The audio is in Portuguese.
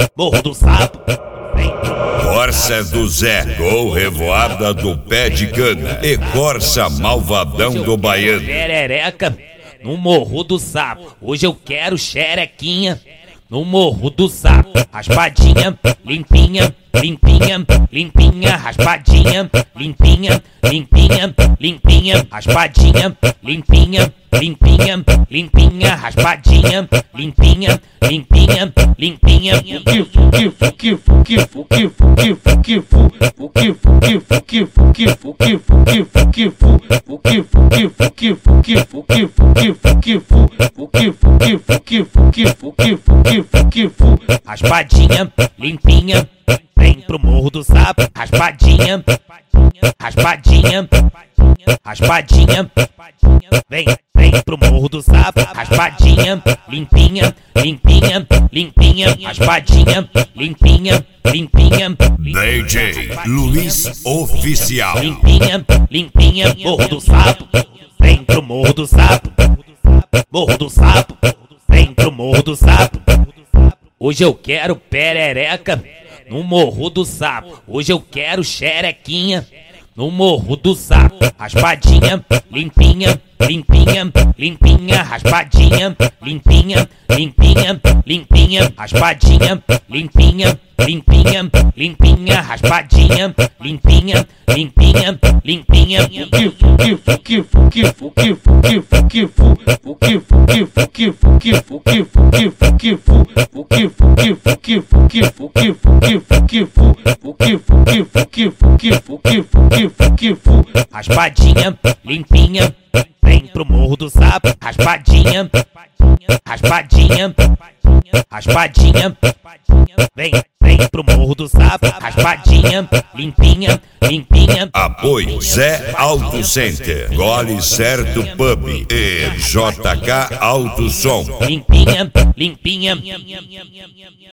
Morro do Sapo. Corsa do Zé, gol revoada do pé de cana e Corsa malvadão do baiano. Xerereca no Morro do Sapo. Hoje eu quero xerequinha no Morro do Sapo. Raspadinha, limpinha, limpinha, limpinha, raspadinha, limpinha, limpinha, limpinha, raspadinha, limpinha, limpinha, limpinha, raspadinha, limpinha, limpinha, limpinha. Raspadinha, limpinha, vem pro Morro do Sapo. Raspadinha, raspadinha, raspadinha, vem pro Morro do Sapo. Raspadinha, limpinha, limpinha, limpinha, raspadinha, limpinha, limpinha. DJ Luiz Oficial. Limpinha, limpinha, Morro do Sapo. Vem pro Morro do Sapo. Morro do Sapo, vem pro Morro do Sapo. Hoje eu quero perereca no Morro do Sapo. Hoje eu quero xerequinha no Morro do Sapo. Raspadinha, limpinha, limpinha, limpinha, raspadinha, limpinha, limpinha, limpinha, raspadinha, limpinha, limpinha, limpinha, raspadinha, limpinha, limpinha, limpinha. Raspadinha, limpinha, vem pro Morro do Sapo. Raspadinha, raspadinha, raspadinha, vem pro Morro do Sapo. Raspadinha, limpinha, limpinha. Apoio Zé Auto Center, Gole Certo Pub e JK Auto Som. Limpinha, limpinha.